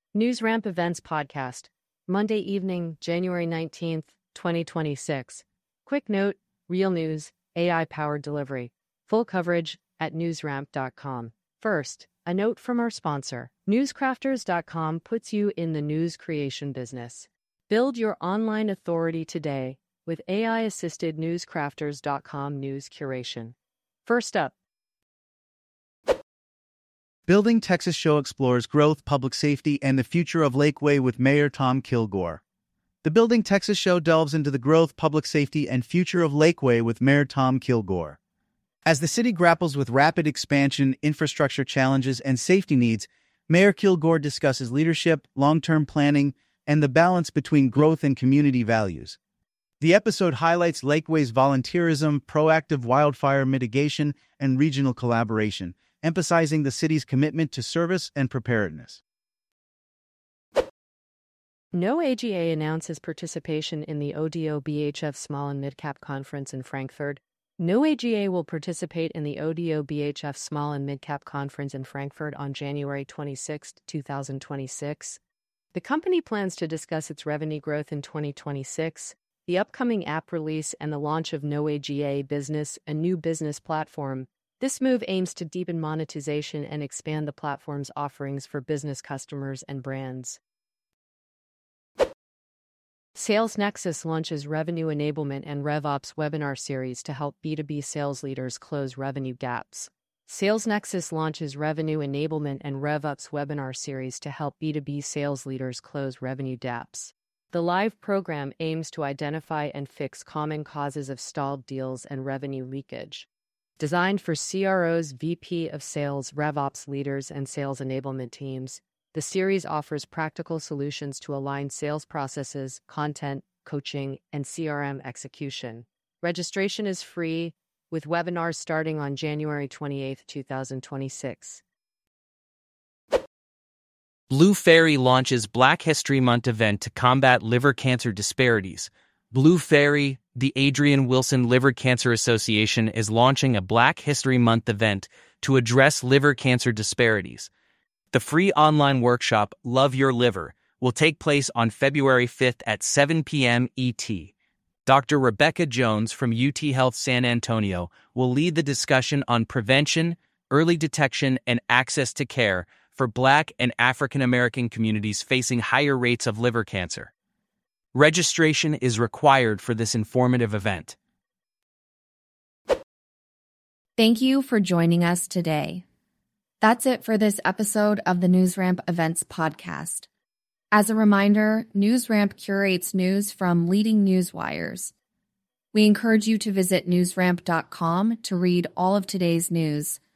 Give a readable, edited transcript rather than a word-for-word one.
NewsRamp Events Podcast, Monday evening, January 19th, 2026. Quick note, real news, AI-powered delivery. Full coverage at newsramp.com. First, a note from our sponsor. Newscrafters.com puts you in the news creation business. Build your online authority today with AI-assisted newscrafters.com news curation. First up, Building Texas Show explores growth, public safety, and the future of Lakeway with Mayor Tom Kilgore. The Building Texas Show delves into the growth, public safety, and future of Lakeway with Mayor Tom Kilgore. As the city grapples with rapid expansion, infrastructure challenges, and safety needs, Mayor Kilgore discusses leadership, long-term planning, and the balance between growth and community values. The episode highlights Lakeway's volunteerism, proactive wildfire mitigation, and regional collaboration, emphasizing the city's commitment to service and preparedness. NoAGA announces participation in the ODO BHF Small and Midcap Conference in Frankfurt. NoAGA will participate in the ODO BHF Small and Midcap Conference in Frankfurt on January 26, 2026. The company plans to discuss its revenue growth in 2026, the upcoming app release, and the launch of NoAGA Business, a new business platform. This move aims to deepen monetization and expand the platform's offerings for business customers and brands. Sales Nexus launches Revenue Enablement and RevOps webinar series to help B2B sales leaders close revenue gaps. Sales Nexus launches Revenue Enablement and RevOps webinar series to help B2B sales leaders close revenue gaps. The live program aims to identify and fix common causes of stalled deals and revenue leakage. Designed for CROs, VP of Sales, RevOps leaders, and sales enablement teams, the series offers practical solutions to align sales processes, content, coaching, and CRM execution. Registration is free, with webinars starting on January 28, 2026. Blue Fairy launches Black History Month event to combat liver cancer disparities. Blue Fairy, the Adrian Wilson Liver Cancer Association, is launching a Black History Month event to address liver cancer disparities. The free online workshop, Love Your Liver, will take place on February 5th at 7 p.m. ET. Dr. Rebecca Jones from UT Health San Antonio will lead the discussion on prevention, early detection, and access to care for Black and African American communities facing higher rates of liver cancer. Registration is required for this informative event. Thank you for joining us today. That's it for this episode of the NewsRamp Events Podcast. As a reminder, NewsRamp curates news from leading news wires. We encourage you to visit newsramp.com to read all of today's news,